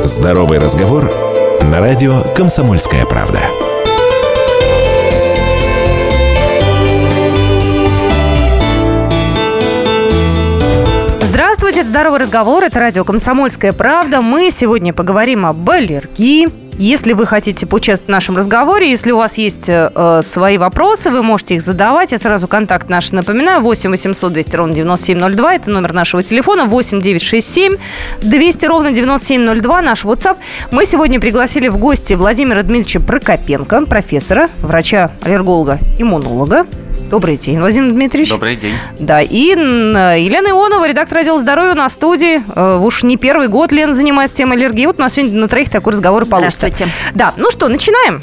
Здоровый разговор на радио «Комсомольская правда». Здравствуйте, это «Здоровый разговор», это радио «Комсомольская правда». Мы сегодня поговорим об аллергии. Если вы хотите поучаствовать в нашем разговоре, если у вас есть свои вопросы, вы можете их задавать. Я сразу контакт наш напоминаю. 8 800 200 ровно 9702. Это номер нашего телефона. 8 967 200 ровно 9702. Наш WhatsApp. Мы сегодня пригласили в гости Владимира Дмитриевича Прокопенко, профессора, врача-аллерголога, иммунолога. Добрый день, Владимир Дмитриевич. Добрый день. Да, и Елена Ионова, редактор отдела здоровья, на студии. Уж не первый год Лена занимается темой аллергии. Вот у нас сегодня на троих такой разговор и получится. Здравствуйте. Да, ну что, начинаем?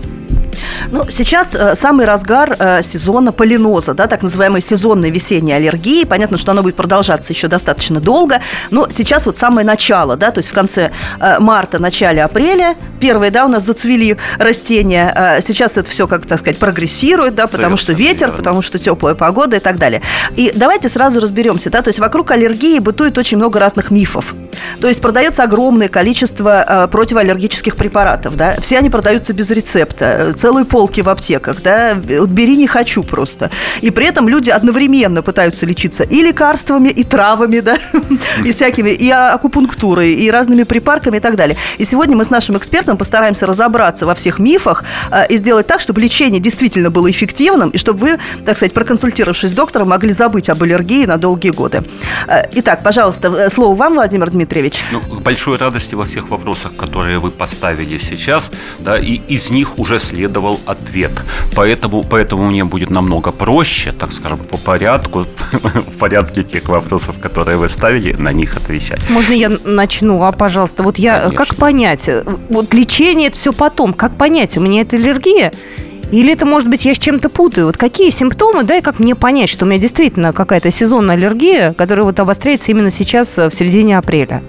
Ну, сейчас самый разгар сезона полиноза, да, так называемой сезонной весенней аллергии. Понятно, что она будет продолжаться еще достаточно долго, но сейчас вот самое начало, да, то есть в конце марта, начале апреля первые, да, у нас зацвели растения. Сейчас это все, как так сказать, прогрессирует, да, потому что ветер, верно. Потому что теплая погода и так далее. И давайте сразу разберемся, да, то есть вокруг аллергии бытует очень много разных мифов. То есть продается огромное количество противоаллергических препаратов, да, все они продаются без рецепта, целые полки в аптеках, да, вот бери не хочу просто. И при этом люди одновременно пытаются лечиться и лекарствами, и травами, да, и всякими, и акупунктурой, и разными припарками и так далее. И сегодня мы с нашим экспертом постараемся разобраться во всех мифах и сделать так, чтобы лечение действительно было эффективным, и чтобы вы, так сказать, проконсультировавшись с доктором, могли забыть об аллергии на долгие годы. Итак, пожалуйста, слово вам, Владимир Дмитриевич. Ну, к большой радости во всех вопросах, которые вы поставили сейчас, да, и из них уже следовал ответ. Поэтому мне будет намного проще, так скажем, по порядку, в порядке тех вопросов, которые вы ставили, на них отвечать. Можно я начну? Пожалуйста. Вот я, конечно. Как понять? Вот лечение – это все потом. Как понять, у меня это аллергия? Или это, может быть, я с чем-то путаю? Вот какие симптомы, да, и как мне понять, что у меня действительно какая-то сезонная аллергия, которая вот обостряется именно сейчас, в середине апреля?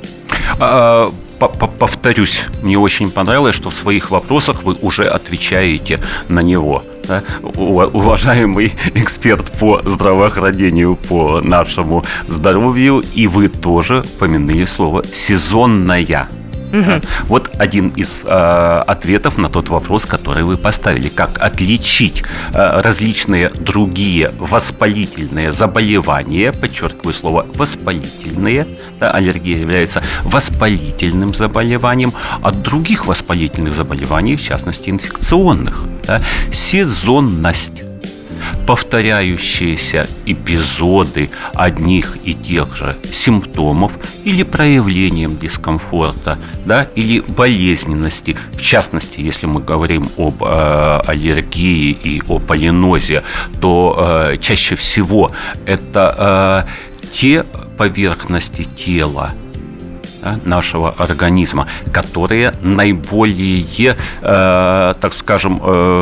Повторюсь, мне очень понравилось, что в своих вопросах вы уже отвечаете на него. Да? Уважаемый эксперт по здравоохранению, по нашему здоровью, и вы тоже помянули слово «сезонная». Угу. Вот один из ответов на тот вопрос, который вы поставили. Как отличить различные другие воспалительные заболевания, подчеркиваю слово «воспалительные», да, аллергия является воспалительным заболеванием, от других воспалительных заболеваний, в частности инфекционных. Да. Сезонность. Повторяющиеся эпизоды одних и тех же симптомов или проявлением дискомфорта, да, или болезненности. В частности, если мы говорим об аллергии и о полинозе, то чаще всего это те поверхности тела, да, нашего организма, которые наиболее, так скажем,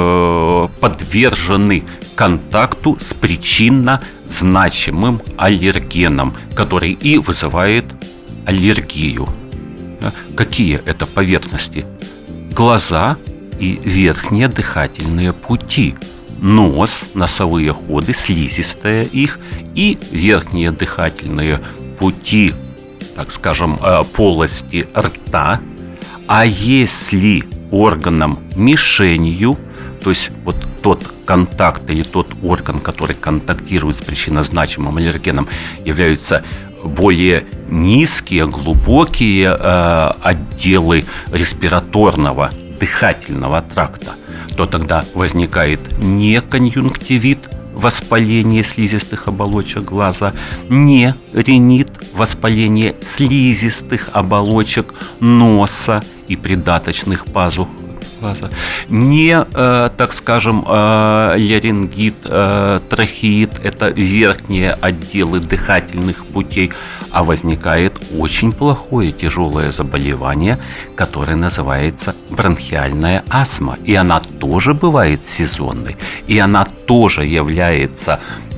подвержены контакту с причинно значимым аллергеном, который и вызывает аллергию. Да? Какие это поверхности? Глаза и верхние дыхательные пути, нос, носовые ходы, слизистая их, и верхние дыхательные пути, так скажем, полости рта. А если органом-мишенью, то есть вот тот контакт или тот орган, который контактирует с причинно-значимым аллергеном, являются более низкие, глубокие отделы респираторного, дыхательного тракта, то тогда возникает не конъюнктивит, воспаление слизистых оболочек глаза, не ринит, воспаление слизистых оболочек носа и придаточных пазух глаза, не, так скажем, ларингит, трахеит, это верхние отделы дыхательных путей, а возникает очень плохое тяжелое заболевание, которое называется бронхиальная астма, и она тоже бывает сезонной, и она тоже является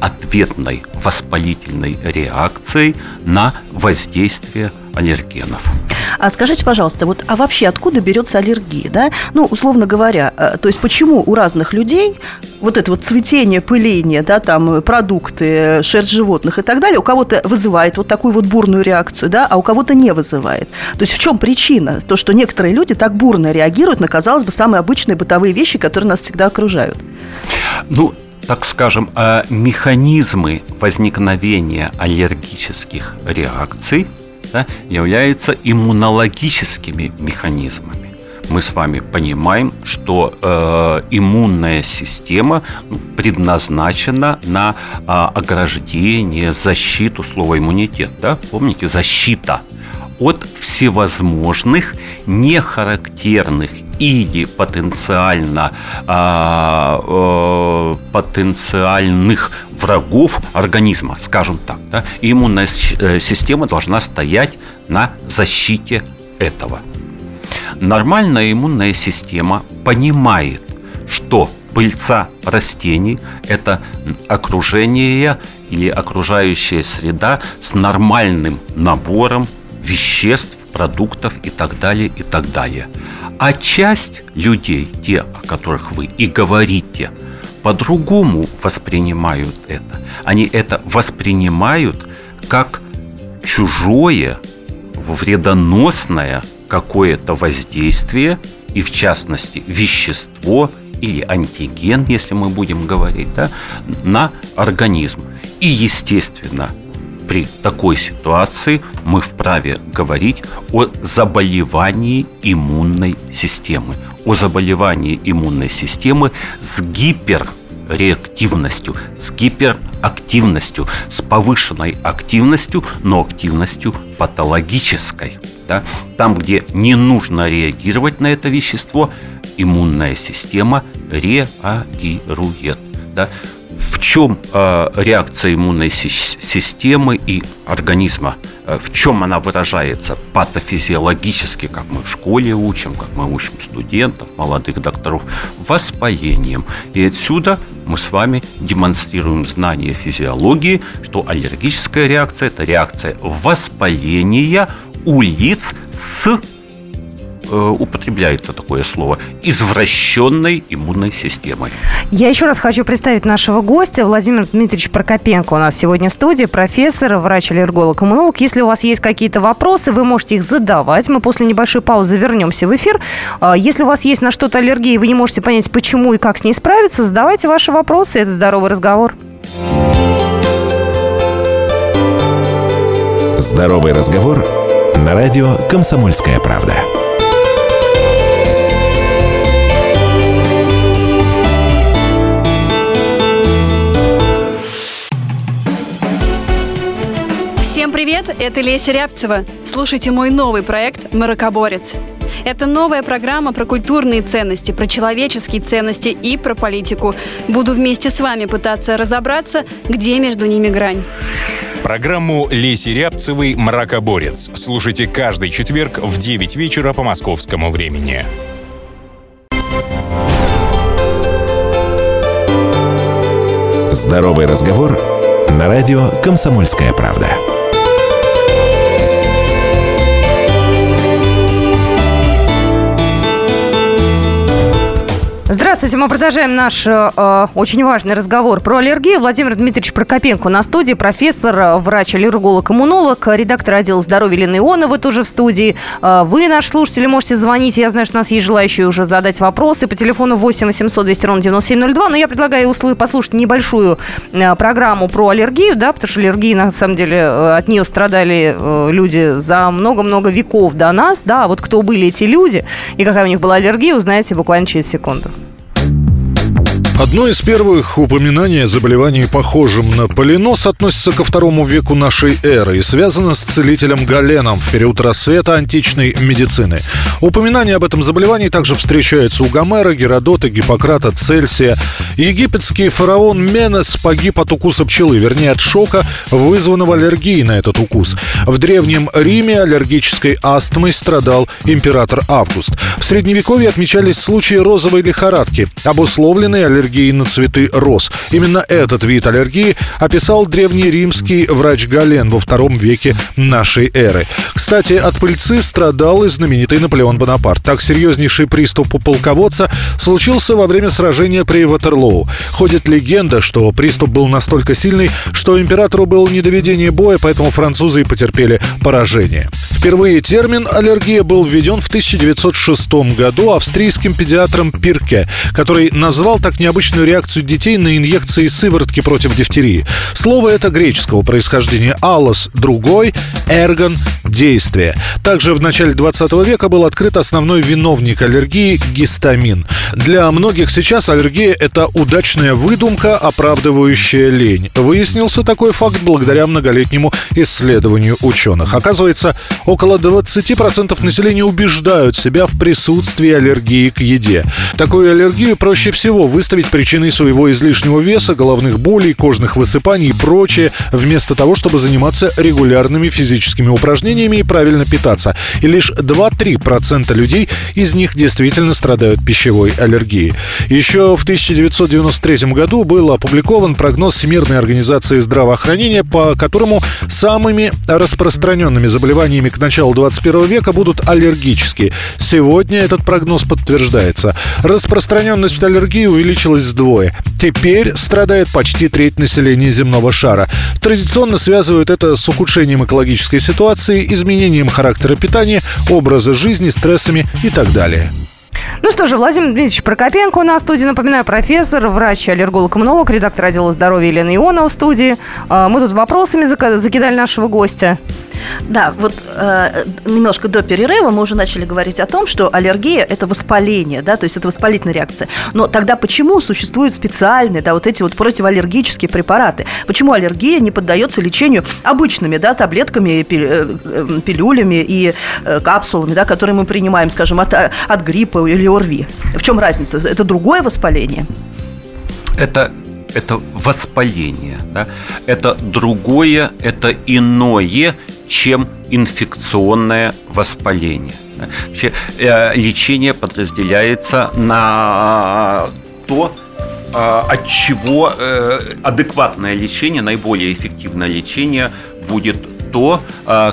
ответной воспалительной реакцией на воздействие аллергенов. А скажите, пожалуйста, а вообще откуда берется аллергия, да? Условно говоря, то есть почему у разных людей это цветение, пыление, да, там продукты, шерсть животных и так далее, у кого-то вызывает такую бурную реакцию, да, а у кого-то не вызывает. То есть в чем причина? То, что некоторые люди так бурно реагируют на, казалось бы, самые обычные бытовые вещи, которые нас всегда окружают. Так скажем, механизмы возникновения аллергических реакций являются иммунологическими механизмами. Мы с вами понимаем, что иммунная система предназначена на ограждение, защиту, слово иммунитет, да? Помните, защита от всевозможных нехарактерных или потенциальных врагов организма, скажем так. Да? Иммунная система должна стоять на защите этого. Нормальная иммунная система понимает, что пыльца растений – это окружение или окружающая среда с нормальным набором веществ, продуктов и так далее, и так далее. А часть людей, те, о которых вы и говорите, по-другому воспринимают это. Они это воспринимают как чужое, вредоносное какое-то воздействие, и в частности вещество или антиген, если мы будем говорить, да, на организм. И, естественно, при такой ситуации мы вправе говорить о заболевании иммунной системы. О заболевании иммунной системы с гиперреактивностью, с гиперактивностью, с повышенной активностью, но активностью патологической. Да? Там, где не нужно реагировать на это вещество, иммунная система реагирует. Да? В чем реакция иммунной системы и организма? В чем она выражается патофизиологически, как мы в школе учим, как мы учим студентов, молодых докторов? Воспалением. И отсюда мы с вами демонстрируем знание физиологии, что аллергическая реакция – это реакция воспаления у лиц с, употребляется такое слово, извращенной иммунной системой. Я еще раз хочу представить нашего гостя. Владимир Дмитриевич Прокопенко у нас сегодня в студии, профессор, врач-аллерголог-иммунолог. Если у вас есть какие-то вопросы, вы можете их задавать. Мы после небольшой паузы вернемся в эфир. Если у вас есть на что-то аллергия, и вы не можете понять, почему и как с ней справиться, задавайте ваши вопросы. Это «Здоровый разговор». «Здоровый разговор» на радио «Комсомольская правда». Всем привет, это Леся Рябцева. Слушайте мой новый проект «Мракоборец». Это новая программа про культурные ценности, про человеческие ценности и про политику. Буду вместе с вами пытаться разобраться, где между ними грань. Программу Леси Рябцевой «Мракоборец» слушайте каждый четверг в 9 вечера по московскому времени. «Здоровый разговор» на радио «Комсомольская правда». Здравствуйте, мы продолжаем наш очень важный разговор про аллергию. Владимир Дмитриевич Прокопенко на студии, профессор, врач-аллерголог-иммунолог, редактор отдела здоровья Елена Ионова тоже в студии. Вы, наши слушатели, можете звонить. Я знаю, что у нас есть желающие уже задать вопросы по телефону 8 800 200 ровно 9702. Но я предлагаю послушать небольшую программу про аллергию, да, потому что аллергии, на самом деле, от нее страдали люди за много-много веков до нас. Да, вот кто были эти люди и какая у них была аллергия, узнаете буквально через секунду. Одно из первых упоминаний о заболевании, похожем на полинос, относится ко II веку нашей эры и связано с целителем Галеном в период рассвета античной медицины. Упоминание об этом заболевании также встречается у Гомера, Геродота, Гиппократа, Цельсия. Египетский фараон Менес погиб от укуса пчелы, вернее от шока, вызванного аллергией на этот укус. В Древнем Риме аллергической астмой страдал император Август. В Средневековье отмечались случаи розовой лихорадки, обусловленные аллергией аллергией на цветы роз. Именно этот вид аллергии описал древнеримский врач Гален во II веке нашей эры. Кстати, от пыльцы страдал и знаменитый Наполеон Бонапарт. Так, серьезнейший приступ у полководца случился во время сражения при Ватерлоу. Ходит легенда, что приступ был настолько сильный, что императору было не до ведения боя, поэтому французы и потерпели поражение. Впервые термин «аллергия» был введен в 1906 году австрийским педиатром Пирке, который назвал так необычную реакцию детей на инъекции сыворотки против дифтерии. Слово это греческого происхождения «аллос» – другой, «эргон» – действие. Также в начале 20 века был открыт основной виновник аллергии – гистамин. Для многих сейчас аллергия – это удачная выдумка, оправдывающая лень. Выяснился такой факт благодаря многолетнему исследованию ученых. Оказывается, около 20% населения убеждают себя в присутствии аллергии к еде. Такую аллергию проще всего выставить причиной своего излишнего веса, головных болей, кожных высыпаний и прочее, вместо того, чтобы заниматься регулярными физическими упражнениями и правильно питаться. И лишь 2-3% людей из них действительно страдают пищевой аллергией. Еще в 1993 году был опубликован прогноз Всемирной организации здравоохранения, по которому самыми распространенными заболеваниями к началу 21 века будут аллергические. Сегодня этот прогноз подтверждается. Распространенность аллергии увеличилась вдвое. Теперь страдает почти треть населения земного шара. Традиционно связывают это с ухудшением экологической ситуации, изменением характера питания, образа жизни, стрессами и так далее. Ну что же, Владимир Дмитриевич Прокопенко у нас в студии. Напоминаю, профессор, врач, аллерголог-иммунолог, редактор отдела здоровья Елена Ионова в студии. Мы тут вопросами закидали нашего гостя. Да, вот немножко до перерыва мы уже начали говорить о том, что аллергия – это воспаление, да, то есть это воспалительная реакция. Но тогда почему существуют специальные, да, вот эти вот противоаллергические препараты? Почему аллергия не поддается лечению обычными, да, таблетками, пилюлями и капсулами, да, которые мы принимаем, скажем, от гриппа или ОРВИ? В чем разница? Это другое воспаление? Это воспаление, да? Это другое, это иное, чем инфекционное воспаление. Вообще, лечение подразделяется на то, от чего адекватное лечение, наиболее эффективное лечение будет то,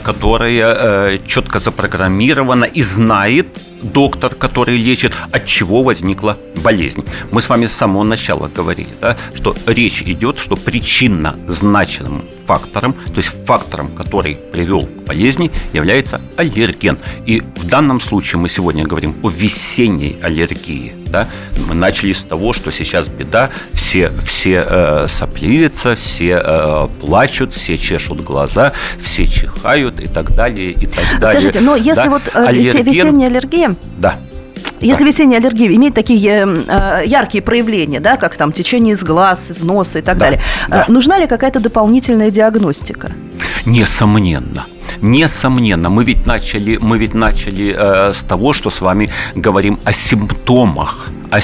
которое четко запрограммировано и знает доктор, который лечит, от чего возникла болезнь. Мы с вами с самого начала говорили, да, что речь идет, что причинно значимым фактором, то есть фактором, который привел к болезни, является аллерген. И в данном случае мы сегодня говорим о весенней аллергии. Да? Мы начали с того, что сейчас беда, все сопливятся, все плачут, все чешут глаза, все чихают и так далее, и так далее. Скажите, но если да, вот весенняя аллергия... Да. Если весенняя аллергия имеет такие яркие проявления, да, как там течение из глаз, из носа и так далее, нужна ли какая-то дополнительная диагностика? Несомненно. Несомненно, мы ведь начали с того, что с вами говорим о симптомах.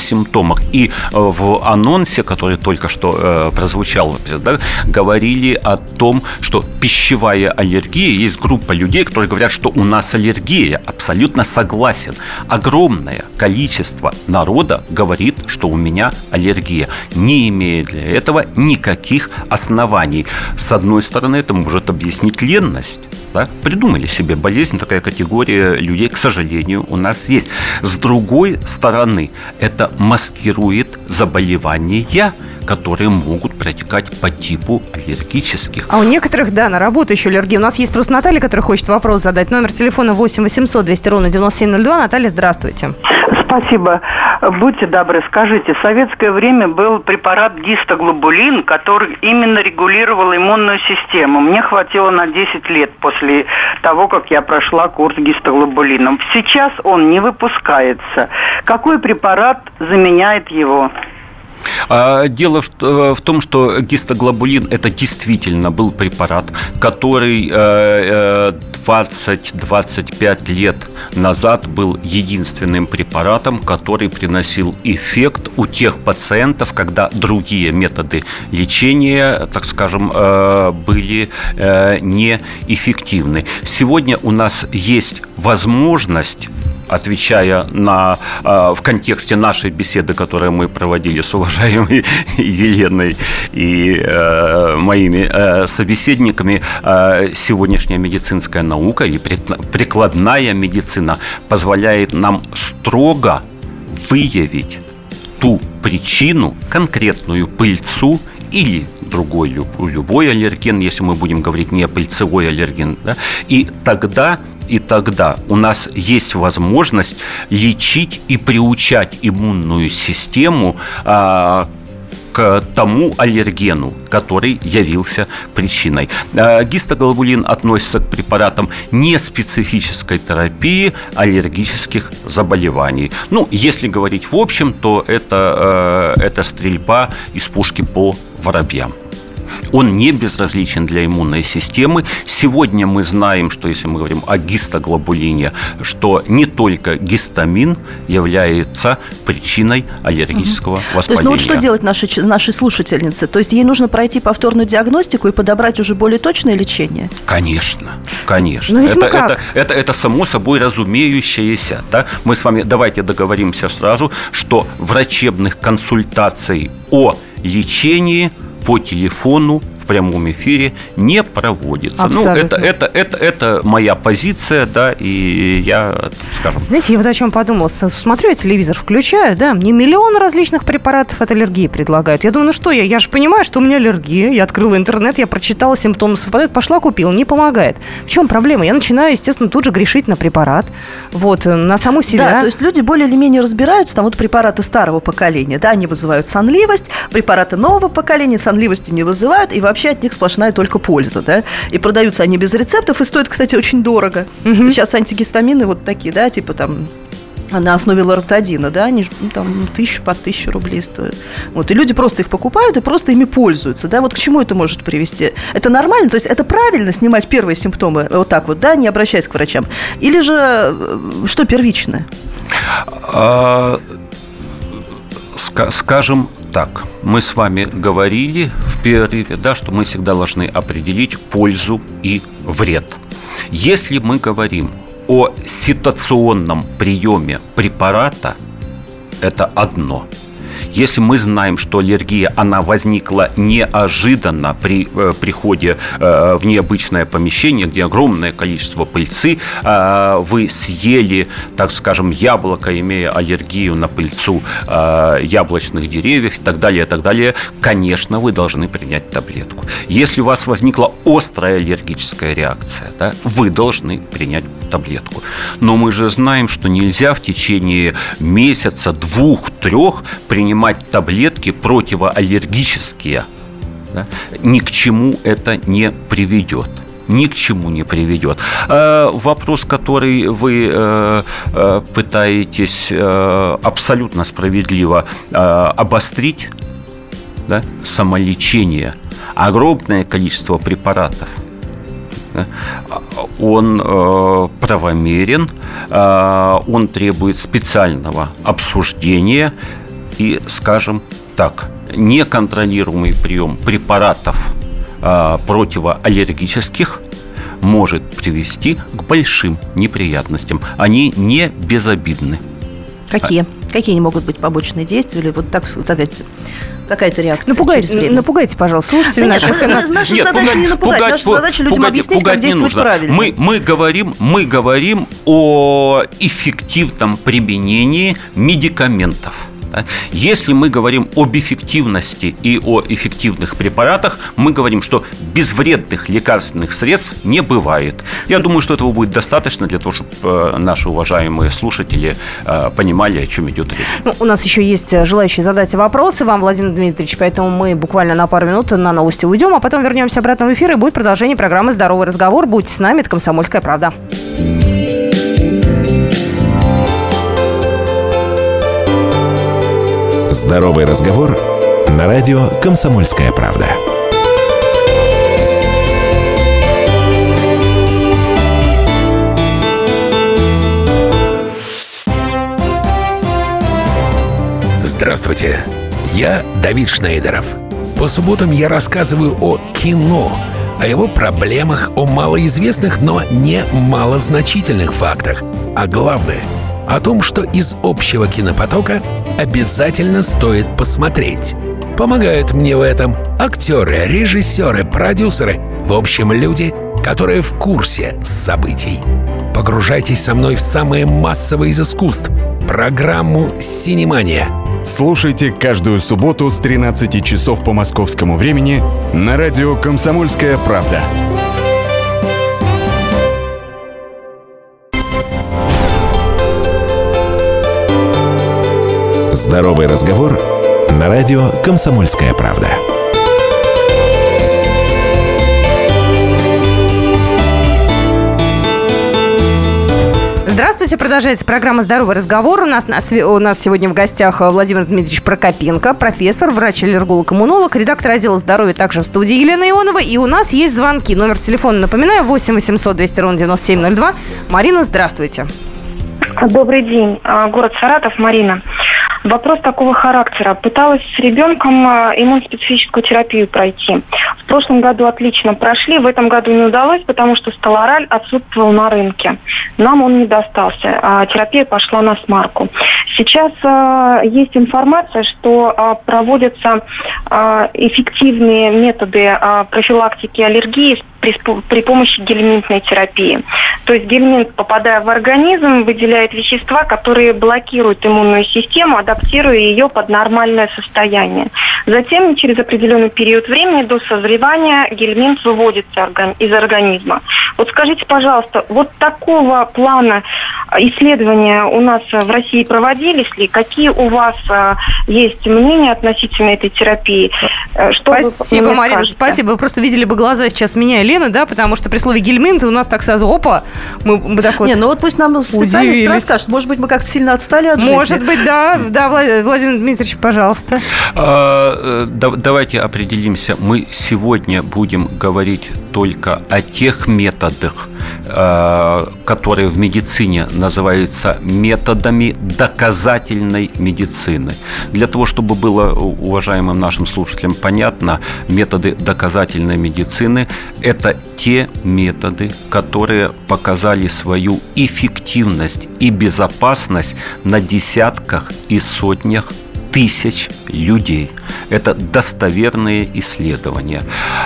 И в анонсе, который только что прозвучал, да, говорили о том, что пищевая аллергия, есть группа людей, которые говорят, что у нас аллергия. Абсолютно согласен. Огромное количество народа говорит, что у меня аллергия, не имея для этого никаких оснований. С одной стороны, это может объяснить ленность. Да? Придумали себе болезнь, такая категория людей, к сожалению, у нас есть. С другой стороны, это маскирует заболевания, которые могут протекать по типу аллергических. А у некоторых, да, на работу еще аллергия. У нас есть просто Наталья, которая хочет вопрос задать. Номер телефона 8 800 200 ровно 9702. Наталья, здравствуйте. Спасибо. Будьте добры, скажите, в советское время был препарат гистоглобулин, который именно регулировал иммунную систему. Мне хватило на 10 лет после того, как я прошла курс гистоглобулином. Сейчас он не выпускается. Какой препарат заменяет его? Дело в том, что гистоглобулин – это действительно был препарат, который 20-25 лет назад был единственным препаратом, который приносил эффект у тех пациентов, когда другие методы лечения, так скажем, были неэффективны. Сегодня у нас есть возможность отвечая в контексте нашей беседы, которую мы проводили с уважаемой Еленой и моими собеседниками, сегодняшняя медицинская наука и прикладная медицина позволяет нам строго выявить ту причину, конкретную пыльцу или другой любой аллерген, если мы будем говорить не пыльцевой аллерген, да, и тогда у нас есть возможность лечить и приучать иммунную систему к тому аллергену, который явился причиной. Гистоглобулин относится к препаратам неспецифической терапии аллергических заболеваний. Если говорить в общем, то это стрельба из пушки по воробьям. Он не безразличен для иммунной системы. Сегодня мы знаем, что если мы говорим о гистоглобулине, что не только гистамин является причиной аллергического воспаления. То есть, что делать нашей слушательнице? То есть ей нужно пройти повторную диагностику и подобрать уже более точное лечение? Конечно. Это само собой разумеющееся. Да? Мы с вами давайте договоримся сразу, что врачебных консультаций о лечении по телефону в прямом эфире не проводится. Это моя позиция, да, и я, скажем... Знаете, я вот о чем подумала. Смотрю, я телевизор включаю, да, мне миллион различных препаратов от аллергии предлагают. Я думаю, я же понимаю, что у меня аллергия. Я открыла интернет, я прочитала, симптомы совпадают, пошла купила, не помогает. В чем проблема? Я начинаю, естественно, тут же грешить на препарат, на саму себя. Да, то есть люди более или менее разбираются, там препараты старого поколения, да, они вызывают сонливость, препараты нового поколения сонливости не вызывают, и вообще от них сплошная только польза, да, и продаются они без рецептов, и стоят, кстати, очень дорого. Сейчас антигистамины такие, да, типа там на основе лоротидина, да, они там 1000 рублей стоят. И люди просто их покупают и просто ими пользуются, да, к чему это может привести? Это нормально? То есть это правильно снимать первые симптомы вот так да, не обращаясь к врачам? Или же что первичное? Скажем так, мы с вами говорили в перерыве, да, что мы всегда должны определить пользу и вред. Если мы говорим о ситуационном приеме препарата, это одно. Если мы знаем, что аллергия, она возникла неожиданно при приходе в необычное помещение, где огромное количество пыльцы, вы съели, так скажем, яблоко, имея аллергию на пыльцу яблочных деревьев и так далее, конечно, вы должны принять таблетку. Если у вас возникла острая аллергическая реакция, да, вы должны принять таблетку. Но мы же знаем, что нельзя в течение месяца, 2-3 принимать таблетки противоаллергические. Да? Ни к чему это не приведет. Ни к чему не приведет. Вопрос, который вы пытаетесь абсолютно справедливо обострить, да? Самолечение. Огромное количество препаратов. Он правомерен, он требует специального обсуждения и, скажем так, неконтролируемый прием препаратов противоаллергических может привести к большим неприятностям. Они не безобидны. Какие? Какие могут быть побочные действия? Или так сказать, какая-то реакция? Напугайте, пожалуйста, слушайте наших. Наша задача не напугать. Наша задача людям объяснить, как действовать правильно. Мы говорим о эффективном применении медикаментов. Если мы говорим об эффективности и о эффективных препаратах, мы говорим, что безвредных лекарственных средств не бывает. Я думаю, что этого будет достаточно для того, чтобы наши уважаемые слушатели понимали, о чем идет речь. У нас еще есть желающие задать вопросы вам, Владимир Дмитриевич, поэтому мы буквально на пару минут на новости уйдем, а потом вернемся обратно в эфир, и будет продолжение программы «Здоровый разговор». Будьте с нами, это «Комсомольская правда». Здоровый разговор на радио «Комсомольская правда». Здравствуйте, я Давид Шнейдеров. По субботам я рассказываю о кино, о его проблемах, о малоизвестных, но не малозначительных фактах. А главное, о том, что из общего кинопотока обязательно стоит посмотреть. Помогают мне в этом актеры, режиссеры, продюсеры, в общем, люди, которые в курсе событий. Погружайтесь со мной в самое массовое из искусств — программу «Синемания». Слушайте каждую субботу с 13 часов по московскому времени на радио «Комсомольская правда». Здоровый разговор на радио «Комсомольская правда». Здравствуйте, продолжается программа «Здоровый разговор». У нас сегодня в гостях Владимир Дмитриевич Прокопенко, профессор, врач-аллерголог-иммунолог, редактор отдела здоровья также в студии Елена Ионова. И у нас есть звонки. Номер телефона, напоминаю, 8 800 200 ровно 9702. Марина, здравствуйте. Добрый день. Город Саратов, Марина. Вопрос такого характера. Пыталась с ребенком иммуноспецифическую терапию пройти. В прошлом году отлично прошли, в этом году не удалось, потому что столараль отсутствовал на рынке. Нам он не достался. Терапия пошла на смарку. Сейчас есть информация, что проводятся эффективные методы профилактики аллергии при помощи гельминтной терапии. То есть гельминт, попадая в организм, выделяет вещества, которые блокируют иммунную систему, адаптируя ее под нормальное состояние. Затем, через определенный период времени, до созревания, гельминт выводится из организма. Вот скажите, пожалуйста, вот такого плана исследования у нас в России проводились ли? Какие у вас есть мнения относительно этой терапии? Спасибо, Марина, спасибо. Вы просто видели бы глаза сейчас меня и Лены, да, потому что при слове гельминт у нас так сразу, опа, мы так вот. Не, ну вот пусть нам специалист расскажет. Может быть, мы как-то сильно отстали от жизни. Может быть, да. Да, Владимир Дмитриевич, пожалуйста. Давайте определимся. Мы сегодня будем говорить только о тех методах, которые в медицине называются методами доказательной медицины. Для того, чтобы было уважаемым нашим слушателям понятно, методы доказательной медицины – это те методы, которые показали свою эффективность и безопасность на десятках и сотнях тысяч людей. Это достоверные исследования.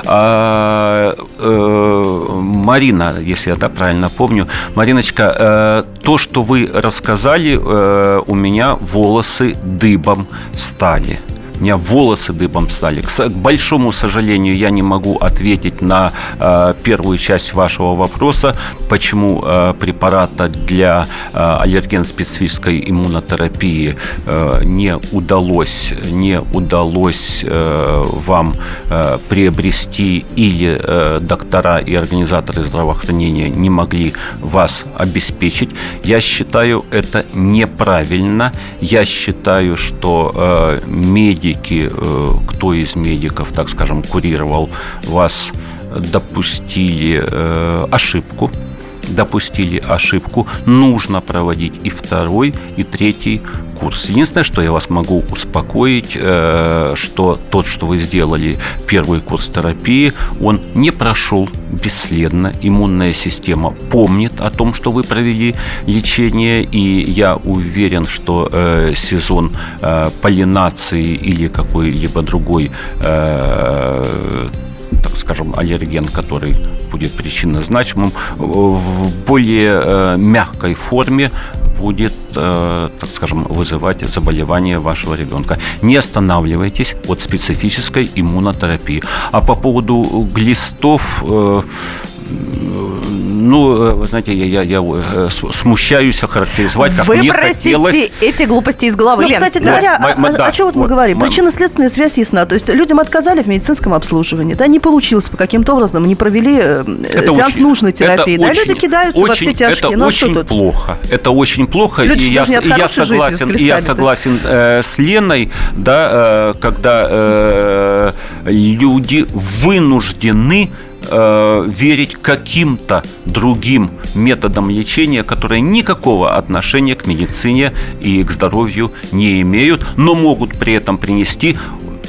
Марина, если я правильно помню, Мариночка, то, что вы рассказали, у меня волосы дыбом стали. У меня волосы дыбом стали. К большому сожалению, я не могу ответить на первую часть вашего вопроса, почему препарата для аллерген-специфической иммунотерапии не удалось вам приобрести, или доктора и организаторы здравоохранения не могли вас обеспечить. Я считаю это неправильно. Я считаю, что медики, кто из медиков, так скажем, курировал вас, допустили ошибку. Нужно проводить и второй, и третий курс. Единственное, что я вас могу успокоить, что тот, что вы сделали, первый курс терапии, он не прошел бесследно. Иммунная система помнит о том, что вы провели лечение, и я уверен, что сезон поллинации или какой-либо другой, так скажем, аллерген, который будет причинно-значимым, в более мягкой форме будет, так скажем, вызывать заболевание вашего ребенка. Не останавливайтесь от специфической иммунотерапии. А по поводу глистов, вы знаете, я смущаюсь охарактеризовать, как мне хотелось. Выбросите эти глупости из головы. Ну, кстати говоря, о чем мы говорим? Причинно-следственная связь ясна. То есть людям отказали в медицинском обслуживании, да, не получилось по каким-то образом, не провели сеанс нужной терапии. Да, люди кидаются во все тяжкие. Это очень плохо. Это очень плохо. И я согласен с Леной, да, когда люди вынуждены верить каким-то другим методам лечения, которые никакого отношения к медицине и к здоровью не имеют, но могут при этом принести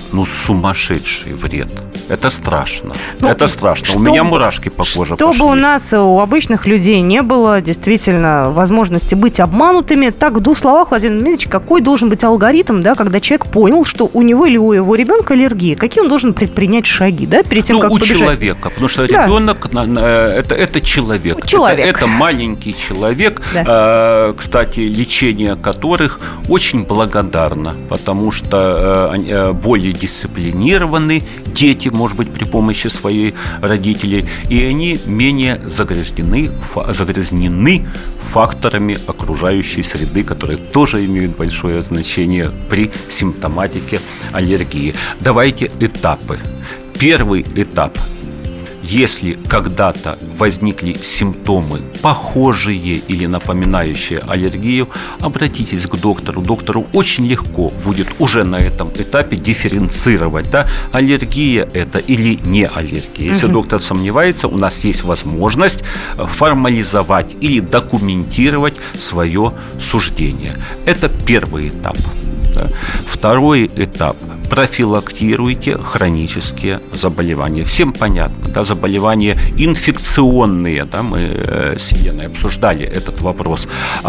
сумасшедший вред. Это страшно. Это страшно. У меня мурашки по коже пошли. Чтобы у нас, у обычных людей не было действительно возможности быть обманутыми, так, в двух словах, Владимир Дмитриевич, какой должен быть алгоритм, да, когда человек понял, что у него или у его ребенка аллергия, какие он должен предпринять шаги, да, перед тем, как побежать? Человека, потому что ребенок это человек. Это маленький человек, кстати, лечение которых очень благодарно, потому что более дисциплинированы дети, может быть, при помощи своих родителей, и они менее загрязнены факторами окружающей среды, которые тоже имеют большое значение при симптоматике аллергии. Давайте этапы. Первый этап. Если когда-то возникли симптомы, похожие или напоминающие аллергию, обратитесь к доктору. Доктору очень легко будет уже на этом этапе дифференцировать, да, аллергия это или не аллергия. Если доктор сомневается, у нас есть возможность формализовать или документировать свое суждение. Это первый этап. Второй этап. Профилактируйте хронические заболевания. Всем понятно, да, заболевания инфекционные, да, мы с Еленой обсуждали этот вопрос.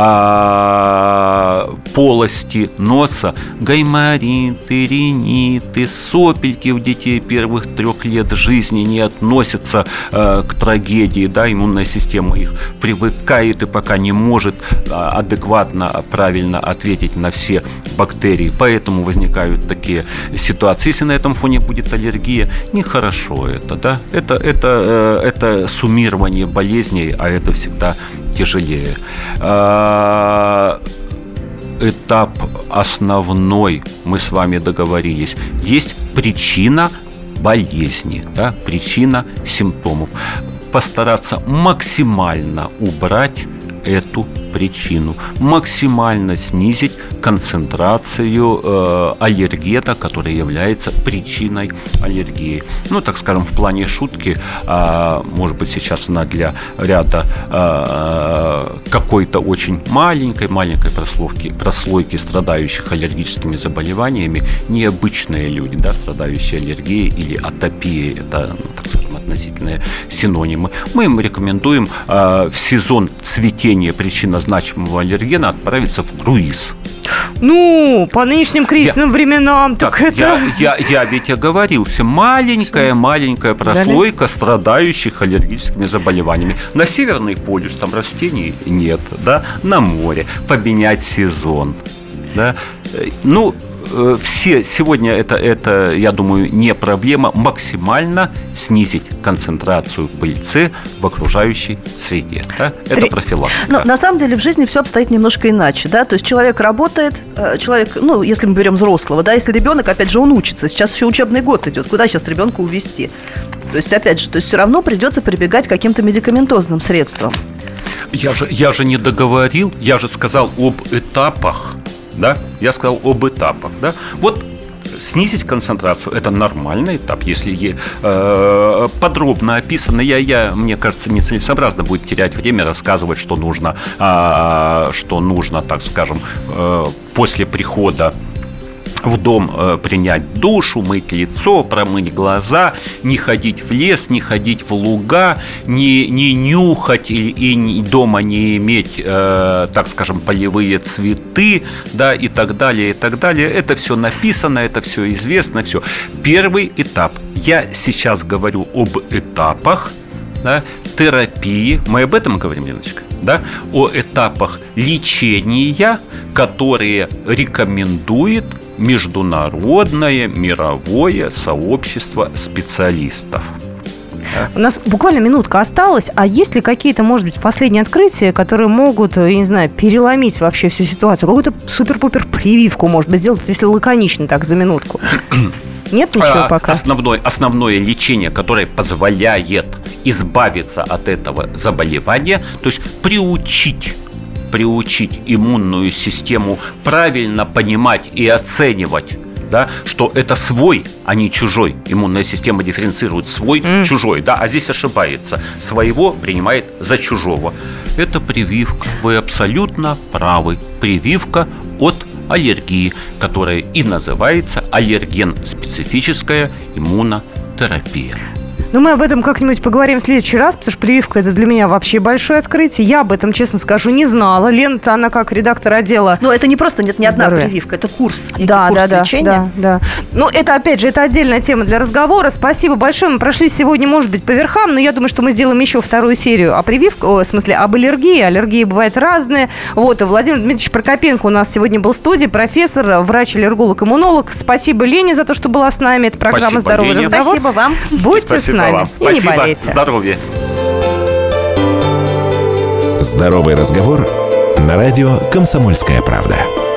Полости носа, гаймориты, риниты, сопельки у детей первых 3 лет жизни не относятся к трагедии, да, иммунная система их привыкает и пока не может адекватно, правильно ответить на все бактерии, поэтому возникают такие ситуации. Если на этом фоне будет аллергия, нехорошо это, да? Это суммирование болезней, а это всегда тяжелее. Этап основной, мы с вами договорились, есть причина болезни, да? Причина симптомов. Постараться максимально убрать эту причину, максимально снизить концентрацию аллергена, который является причиной аллергии. Ну, так скажем, в плане шутки, может быть, сейчас она для ряда какой-то очень маленькой прослойки страдающих аллергическими заболеваниями, необычные люди, да, страдающие аллергией или атопией, это, так скажем, относительные синонимы. Мы им рекомендуем в сезон цветения причинозначимого аллергена отправиться в круиз. Ну, по нынешним кризисным временам, так это... Я ведь оговорился. Маленькая прослойка страдающих аллергическими заболеваниями. На Северный полюс там растений нет, да? На море. Поменять сезон, да? Ну, все сегодня это, я думаю, не проблема. Максимально снизить концентрацию пыльцы в окружающей среде. Да? Это профилактика. Но на самом деле в жизни все обстоит немножко иначе. Да? То есть человек работает, ну, если мы берем взрослого, да, если ребенок, опять же, он учится. Сейчас еще учебный год идет. Куда сейчас ребенка увезти? То есть, опять же, все равно придется прибегать к каким-то медикаментозным средствам. Я же не договорил. Я же сказал об этапах. Да? Я сказал об этапах. Да? Вот снизить концентрацию – это нормальный этап. Если подробно описано, мне кажется, нецелесообразно будет терять время рассказывать, что нужно, так скажем, после прихода в дом принять душ, умыть лицо, промыть глаза, не ходить в лес, не ходить в луга, не нюхать и дома не иметь, так скажем, полевые цветы, да, и так далее, и так далее. Это все написано, это все известно, все. Первый этап. Я сейчас говорю об этапах, да, терапии. Мы об этом говорим, Леночка? Да? О этапах лечения, которые рекомендует международное, мировое сообщество специалистов. У нас буквально минутка осталась. А есть ли какие-то, может быть, последние открытия, которые могут, я не знаю, переломить вообще всю ситуацию? Какую-то супер-пупер прививку, может быть, сделать, если лаконично так, за минутку? Нет ничего пока? Основное лечение, которое позволяет избавиться от этого заболевания, то есть приучить иммунную систему правильно понимать и оценивать, да, что это свой, а не чужой. Иммунная система дифференцирует свой, чужой, да, а здесь ошибается. Своего принимает за чужого. Это прививка. Вы абсолютно правы. Прививка от аллергии, которая и называется аллерген-специфическая иммунотерапия. Но мы об этом как-нибудь поговорим в следующий раз, потому что прививка – это для меня вообще большое открытие. Я об этом, честно скажу, не знала. Лена-то, она как редактор отдела. Но это не просто не одна прививка, это курс. Курс лечения. Да. Ну, это, опять же, это отдельная тема для разговора. Спасибо большое. Мы прошли сегодня, может быть, по верхам, но я думаю, что мы сделаем еще вторую серию о прививках, в смысле, об аллергии. Аллергии бывают разные. Вот, и Владимир Дмитриевич Прокопенко у нас сегодня был в студии, профессор, врач-аллерголог-иммунолог. Спасибо Лене за то, что была с нами. Это программа «Здоровый разговор». Спасибо вам. Будьте с нами. И Спасибо. не болейте. Здоровья. Здоровый разговор на радио «Комсомольская правда».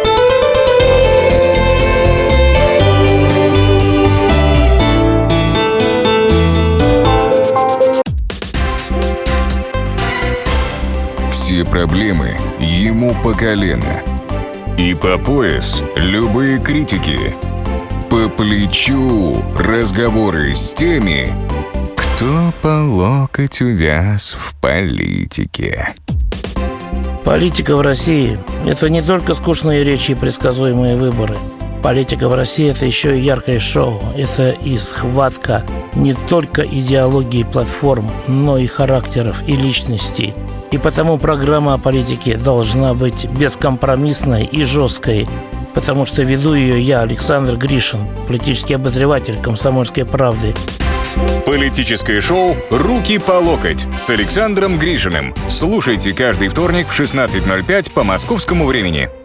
Все проблемы ему по колено. И по пояс любые критики. По плечу разговоры с теми, кто по локоть увяз в политике. Политика в России – это не только скучные речи и предсказуемые выборы. Политика в России – это еще и яркое шоу. Это и схватка не только идеологии и платформ, но и характеров и личностей. И потому программа о политике должна быть бескомпромиссной и жесткой, потому что веду ее я, Александр Гришин, политический обозреватель «Комсомольской правды». Политическое шоу «Руки по локоть» с Александром Гришиным. Слушайте каждый вторник в 16:05 по московскому времени.